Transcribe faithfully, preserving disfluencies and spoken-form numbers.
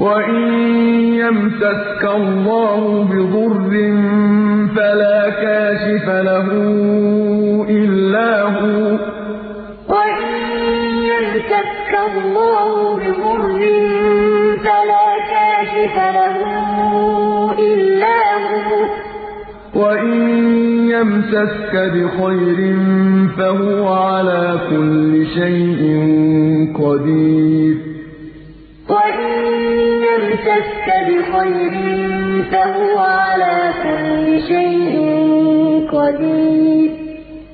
وَإِن يَمْسَسْكَ اللَّهُ بِضُرٍّ فَلَا كَاشِفَ لَهُ إِلَّا هُوَ ۖ وَإِن يَمْسَسْكَ اللَّهُ بِضُرٍّ فَلَا كَاشِفَ لَهُ إِلَّا هُوَ ۖ وَإِن يَمْسَسْكَ بِخَيْرٍ فَهُوَ عَلَىٰ كُلِّ شَيْءٍ قَدِيرٌ وَإِن يَمْسَسْكَ بِخَيْرٍ فَهُوَ عَلَىٰ كُلِّ شَيْءٍ قَدِيرٌ